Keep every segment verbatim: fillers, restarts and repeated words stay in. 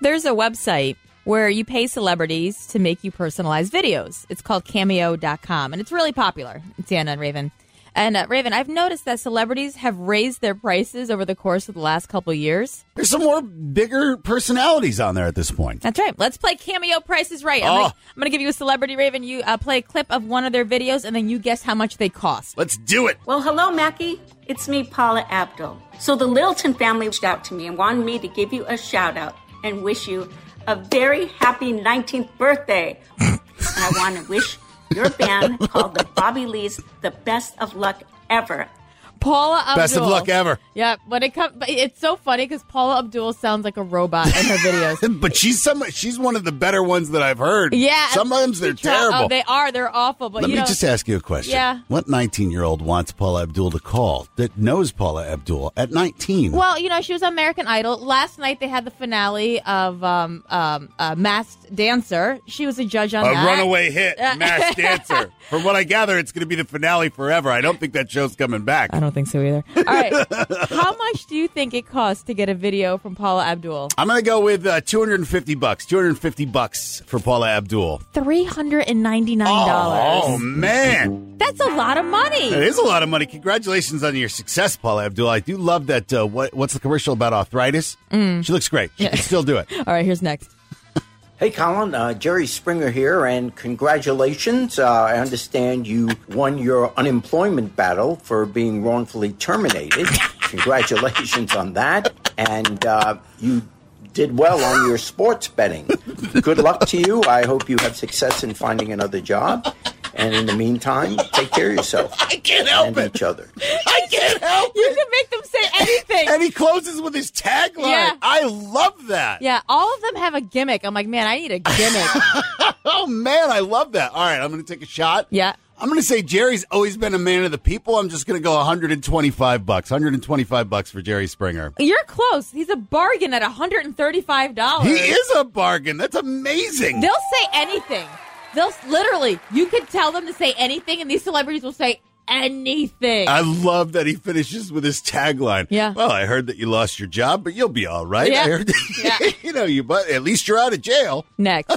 There's a website where you pay celebrities to make you personalized videos. It's called Cameo dot com, and it's really popular. It's Anna and Raven. And uh, Raven, I've noticed that celebrities have raised their prices over the course of the last couple of years. There's some more bigger personalities on there at this point. That's right. Let's play Cameo Price is Right. I'm Oh. going to give you a celebrity, Raven. You uh, play a clip of one of their videos, and then you guess how much they cost. Let's do it. Well, hello, Mackie. It's me, Paula Abdul. So the Littleton family reached out to me and wanted me to give you a shout out and wish you a very happy nineteenth birthday. And I want to wish your band called the Bobby Lees the best of luck ever. Paula Abdul. Best of luck ever. Yeah, when it comes, it's so funny because Paula Abdul sounds like a robot in her videos. But she's some. She's one of the better ones that I've heard. Yeah, sometimes they're try- terrible. Oh, they are. They're awful. But Let you me know, just ask you a question. Yeah. What nineteen-year-old wants Paula Abdul to call that knows Paula Abdul at nineteen? Well, you know, she was on American Idol. Last night they had the finale of um, um, uh, Masked Dancer. She was a judge on a that. runaway hit, Masked Dancer. From what I gather, it's going to be the finale forever. I don't think that show's coming back. I don't think so either. All right. How much do you think it costs to get a video from Paula Abdul? I'm going to go with uh, two hundred fifty bucks. two hundred fifty bucks for Paula Abdul. three hundred ninety-nine dollars. Oh, man. That's a lot of money. It is a lot of money. Congratulations on your success, Paula Abdul. I do love that. Uh, what, what's the commercial about arthritis? Mm. She looks great. She Yeah. can still do it. All right, here's next. Hey, Colin, uh, Jerry Springer here, and congratulations. Uh, I understand you won your unemployment battle for being wrongfully terminated. Congratulations on that. And uh, you did well on your sports betting. Good luck to you. I hope you have success in finding another job. And in the meantime, take care of yourself. I can't help and it. each other. I can't help You it. can make them say anything. And he closes with his tagline. Yeah. I love that. Yeah, all of them have a gimmick. I'm like, man, I need a gimmick. Oh, man, I love that. All right, I'm going to take a shot. Yeah. I'm going to say Jerry's always been a man of the people. I'm just going to go one hundred twenty-five bucks. one hundred twenty-five bucks for Jerry Springer. You're close. He's a bargain at one hundred thirty-five dollars. He is a bargain. That's amazing. They'll say anything. They'll literally, you can tell them to say anything, and these celebrities will say anything. I love that he finishes with his tagline. Yeah. Well, I heard that you lost your job, but you'll be all right. Yeah. I heard Yeah. you know, you but at least you're out of jail. Next.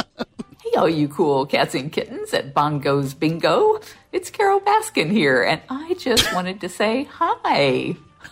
Hey, all you cool cats and kittens at Bongos Bingo. It's Carol Baskin here, and I just wanted to say hi.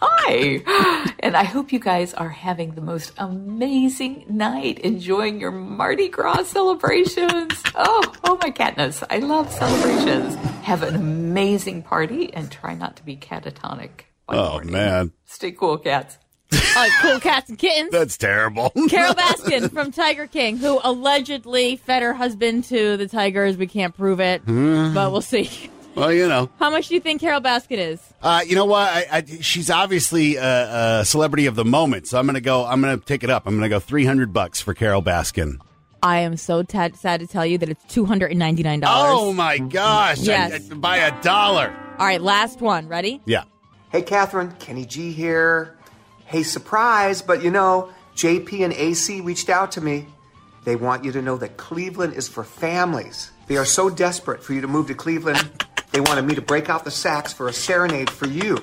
Hi. And I hope you guys are having the most amazing night, enjoying your Mardi Gras celebrations. Oh, oh my catness. I love celebrations. Have an amazing party and try not to be catatonic. by Oh, morning. man. Stay cool, cats. Uh, cool cats and kittens. That's terrible. Carol Baskin from Tiger King, who allegedly fed her husband to the tigers. We can't prove it, but we'll see. Well, you know. How much do you think Carol Baskin is? Uh, you know what? I, I, she's obviously a, a celebrity of the moment, so I'm going to go. I'm going to take it up. I'm going to go three hundred bucks for Carol Baskin. I am so tad, sad to tell you that it's two hundred ninety-nine dollars. Oh my gosh! Yes. I, I, by a dollar. All right, last one. Ready? Yeah. Hey, Catherine, Kenny G here. Hey, surprise, but you know, J P and A C reached out to me. They want you to know that Cleveland is for families. They are so desperate for you to move to Cleveland, they wanted me to break out the sax for a serenade for you.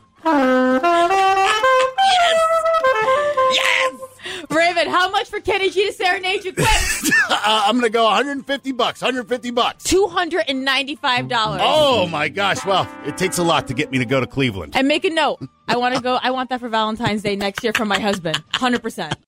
Yes! Raven, how much for Kenny G to serenade you? Quick! uh, I'm going to go one hundred fifty bucks. one hundred fifty bucks. two hundred ninety-five dollars. Oh my gosh! Well, it takes a lot to get me to go to Cleveland. And make a note. I want to go. I want that for Valentine's Day next year from my husband. one hundred percent.